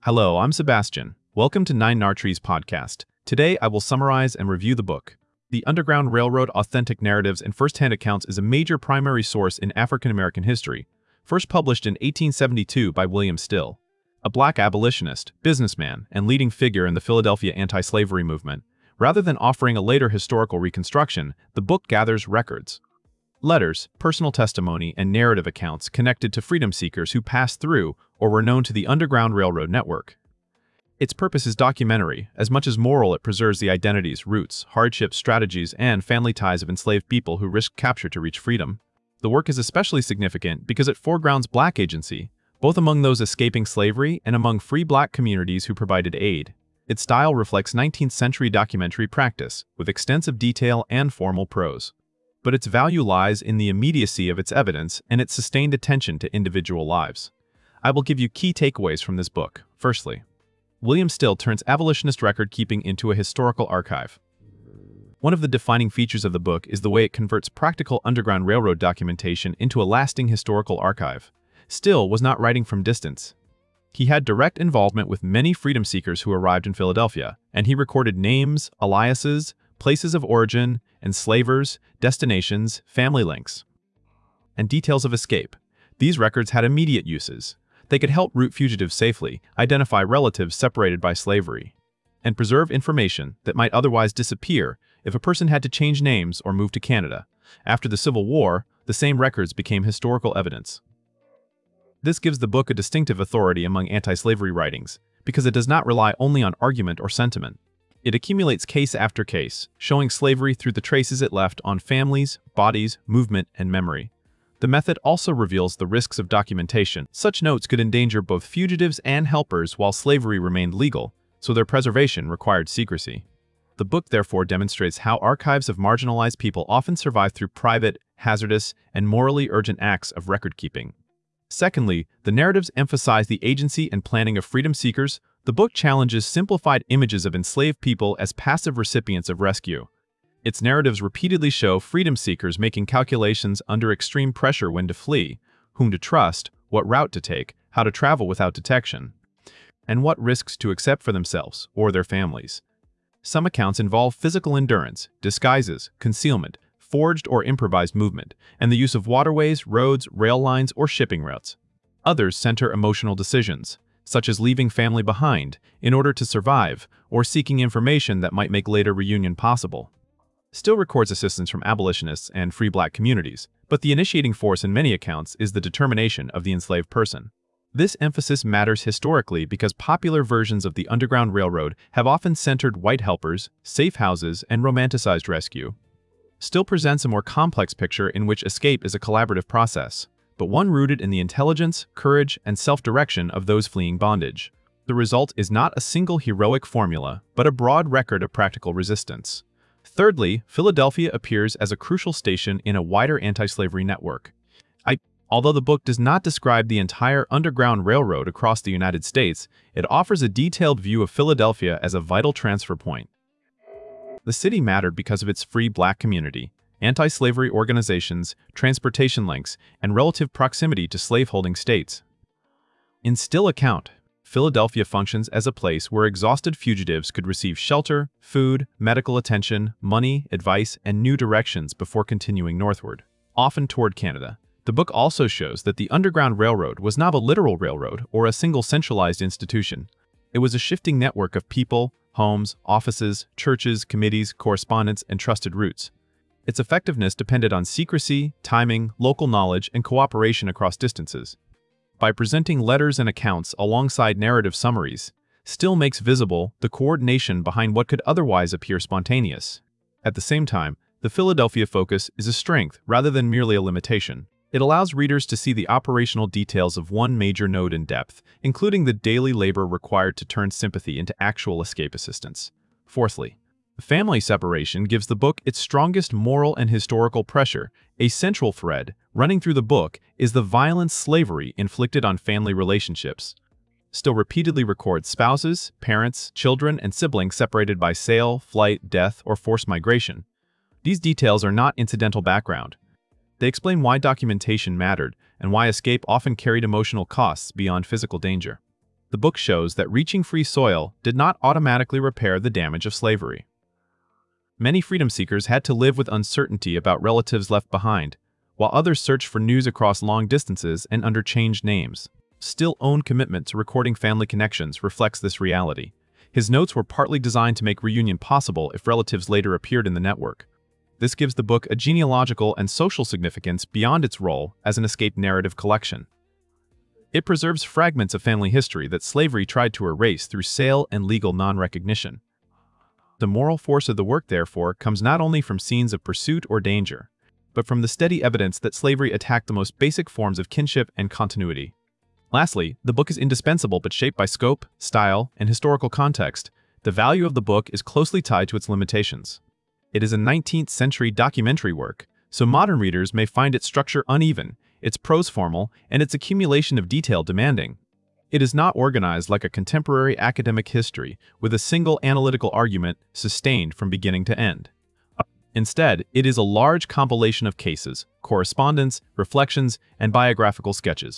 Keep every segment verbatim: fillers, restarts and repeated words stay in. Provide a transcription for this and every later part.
Hello, I'm Sebastian. Welcome to Nine Nartrees podcast. Today, I will summarize and review the book. The Underground Railroad: Authentic Narratives and First-Hand Accounts is a major primary source in African American history, first published in eighteen seventy-two by William Still. A black abolitionist, businessman, and leading figure in the Philadelphia anti-slavery movement. Rather than offering a later historical reconstruction, the book gathers records, letters, personal testimony, and narrative accounts connected to freedom seekers who passed through or were known to the Underground Railroad network. Its purpose is documentary. As much as moral, it preserves the identities, roots, hardships, strategies, and family ties of enslaved people who risked capture to reach freedom. The work is especially significant because it foregrounds black agency, both among those escaping slavery and among free black communities who provided aid. Its style reflects nineteenth century documentary practice, with extensive detail and formal prose. But its value lies in the immediacy of its evidence and its sustained attention to individual lives. I will give you key takeaways from this book. Firstly, William Still turns abolitionist record-keeping into a historical archive. One of the defining features of the book is the way it converts practical Underground Railroad documentation into a lasting historical archive. Still was not writing from distance. He had direct involvement with many freedom seekers who arrived in Philadelphia, and he recorded names, aliases, places of origin, enslavers, destinations, family links, and details of escape. These records had immediate uses. They could help route fugitives safely, identify relatives separated by slavery, and preserve information that might otherwise disappear if a person had to change names or move to Canada. After the Civil War, the same records became historical evidence. This gives the book a distinctive authority among anti-slavery writings, because it does not rely only on argument or sentiment. It accumulates case after case, showing slavery through the traces it left on families, bodies, movement, and memory. The method also reveals the risks of documentation. Such notes could endanger both fugitives and helpers while slavery remained legal, so their preservation required secrecy. The book therefore demonstrates how archives of marginalized people often survive through private, hazardous, and morally urgent acts of record-keeping. Secondly, the narratives emphasize the agency and planning of freedom seekers. The book challenges simplified images of enslaved people as passive recipients of rescue. Its narratives repeatedly show freedom seekers making calculations under extreme pressure when to flee, whom to trust, what route to take, how to travel without detection, and what risks to accept for themselves or their families. Some accounts involve physical endurance, disguises, concealment, forged or improvised movement, and the use of waterways, roads, rail lines, or shipping routes. Others center emotional decisions, such as leaving family behind in order to survive or seeking information that might make later reunion possible. Still records assistance from abolitionists and free black communities, but the initiating force in many accounts is the determination of the enslaved person. This emphasis matters historically because popular versions of the Underground Railroad have often centered white helpers, safe houses, and romanticized rescue. Still presents a more complex picture in which escape is a collaborative process, but one rooted in the intelligence, courage, and self-direction of those fleeing bondage. The result is not a single heroic formula, but a broad record of practical resistance. Thirdly, Philadelphia appears as a crucial station in a wider anti-slavery network. I, although the book does not describe the entire Underground Railroad across the United States, it offers a detailed view of Philadelphia as a vital transfer point. The city mattered because of its free black community, anti-slavery organizations, transportation links, and relative proximity to slaveholding states. In Still account, Philadelphia functions as a place where exhausted fugitives could receive shelter, food, medical attention, money, advice, and new directions before continuing northward, often toward Canada. The book also shows that the Underground Railroad was not a literal railroad or a single centralized institution. It was a shifting network of people, homes, offices, churches, committees, correspondence, and trusted routes. Its effectiveness depended on secrecy, timing, local knowledge, and cooperation across distances. By presenting letters and accounts alongside narrative summaries, Still makes visible the coordination behind what could otherwise appear spontaneous. At the same time, the Philadelphia focus is a strength rather than merely a limitation. It allows readers to see the operational details of one major node in depth, including the daily labor required to turn sympathy into actual escape assistance. Fourthly, family separation gives the book its strongest moral and historical pressure. A central thread running through the book is the violent slavery inflicted on family relationships. Still repeatedly records spouses, parents, children, and siblings separated by sale, flight, death, or forced migration. These details are not incidental background. They explain why documentation mattered and why escape often carried emotional costs beyond physical danger. The book shows that reaching free soil did not automatically repair the damage of slavery. Many freedom seekers had to live with uncertainty about relatives left behind, while others searched for news across long distances and under changed names. Still's own commitment to recording family connections reflects this reality. His notes were partly designed to make reunion possible if relatives later appeared in the network. This gives the book a genealogical and social significance beyond its role as an escaped narrative collection. It preserves fragments of family history that slavery tried to erase through sale and legal non-recognition. The moral force of the work, therefore, comes not only from scenes of pursuit or danger, but from the steady evidence that slavery attacked the most basic forms of kinship and continuity. Lastly, the book is indispensable but shaped by scope, style, and historical context. The value of the book is closely tied to its limitations. It is a nineteenth century documentary work, so modern readers may find its structure uneven, its prose formal, and its accumulation of detail demanding. It is not organized like a contemporary academic history, with a single analytical argument sustained from beginning to end. Instead, it is a large compilation of cases, correspondence, reflections, and biographical sketches.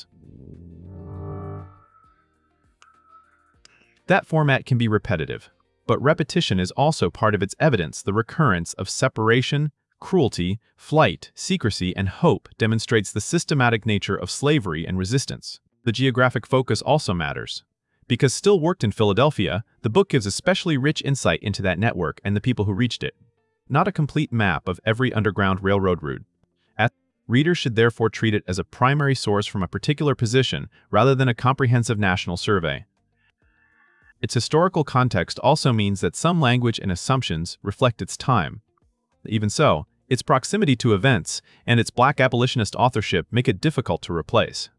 That format can be repetitive, but repetition is also part of its evidence. The recurrence of separation, cruelty, flight, secrecy, and hope demonstrates the systematic nature of slavery and resistance. The geographic focus also matters. Because Still worked in Philadelphia, the book gives especially rich insight into that network and the people who reached it. Not a complete map of every Underground Railroad route. Readers should therefore treat it as a primary source from a particular position rather than a comprehensive national survey. Its historical context also means that some language and assumptions reflect its time. Even so, its proximity to events and its Black abolitionist authorship make it difficult to replace.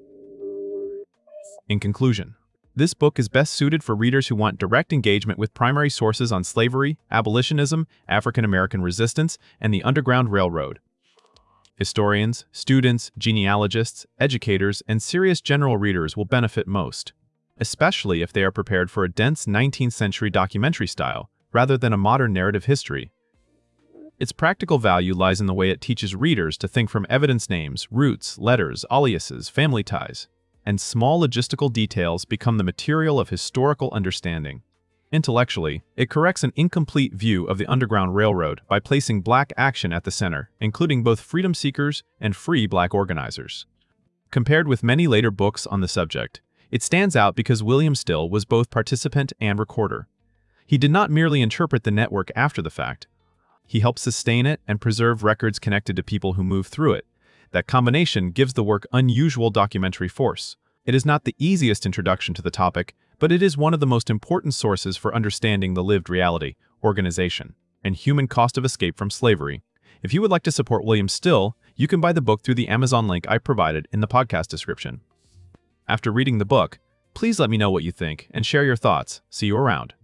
In conclusion, this book is best suited for readers who want direct engagement with primary sources on slavery, abolitionism, African American resistance, and the Underground Railroad. Historians, students, genealogists, educators, and serious general readers will benefit most, especially if they are prepared for a dense nineteenth century documentary style rather than a modern narrative history. Its practical value lies in the way it teaches readers to think from evidence names, roots, letters, aliases, family ties, and small logistical details become the material of historical understanding. Intellectually, it corrects an incomplete view of the Underground Railroad by placing Black action at the center, including both freedom seekers and free Black organizers. Compared with many later books on the subject, it stands out because William Still was both participant and recorder. He did not merely interpret the network after the fact. He helped sustain it and preserve records connected to people who moved through it. That combination gives the work unusual documentary force. It is not the easiest introduction to the topic, but it is one of the most important sources for understanding the lived reality, organization, and human cost of escape from slavery. If you would like to support William Still, you can buy the book through the Amazon link I provided in the podcast description. After reading the book, please let me know what you think and share your thoughts. See you around.